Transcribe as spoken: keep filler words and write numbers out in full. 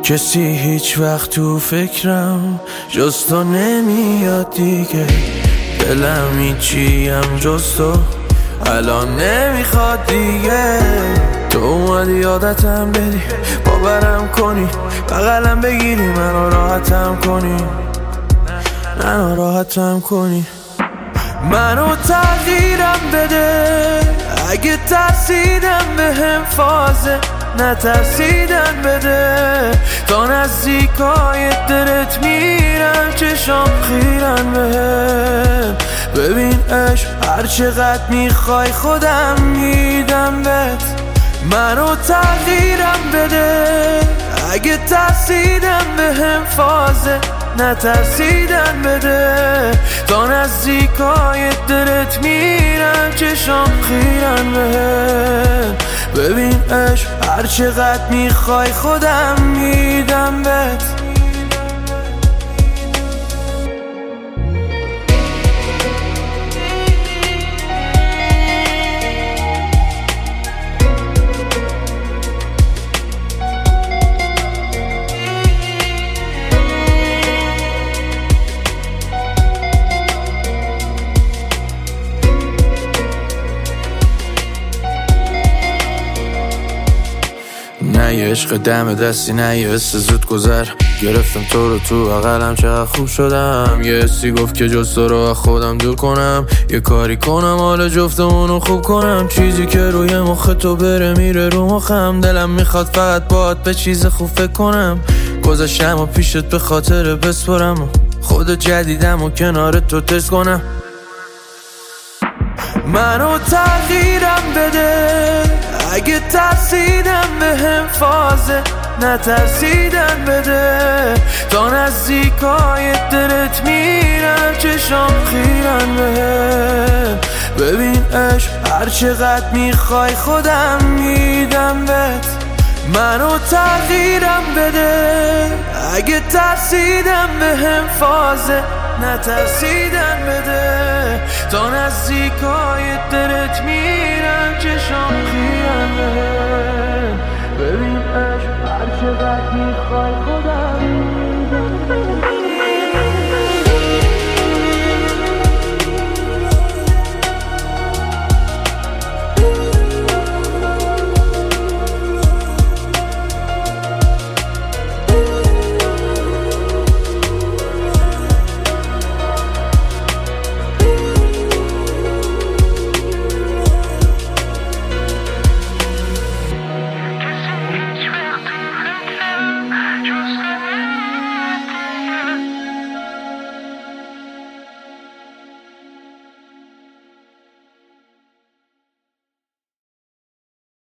کسی هیچ وقت تو فکرم جز تو نمیاد دیگه، دلم هیچیم جز تو الان نمیخواد دیگه. تو اومدی عادتم بدی، باورم کنی، بغلم بگیری، منو راحتم کنی، منو راحتم کنی، منو تغییرم بده. اگه ترسیدم به هم فازه نترسیدن بده، تا نزدیکای دلت میرم چشام خیرن بهم. ببین عشق هر چقدر میخوای خودم میدم بهت، منو تغییرم بده. اگه ترسیدم به هم فازه نترسیدن بده، تا نزدیکای دلت میرم چشام خیرن بهم. ببین عشق هر چقدر میخوای خودم میدم بهت. نه یه عشق دم دستی، نه یه حس زود گذر، گرفتم تو رو تو بغلم چقدر خوب شدم. یه حسی گفت که جز تو رو از خودم دور کنم، یه کاری کنم حالا جفتمونو خوب کنم. چیزی که روی مخ تو بره میره رو مخم، دلم میخواد فقط باهات به چیز خوب فکر کنم. گذاشتم و پیشت به خاطر بسپرم، خود جدیدم و کنار تو تست کنم. منو تغییرم بده. اگه ترسیدم به هم فازه نترسیدن بده، تا نزدیکای دلت میرم چشام خیرن بهم. ببین عشق هر چقدر میخوای خودم میدم بهت، منو تغییرم بده. اگه ترسیدم به هم فازه نترسیدن بده، تا نزدیکای دلت میرم چشام خیرن بهم. ببین عشق هر چقدر میخوای خدا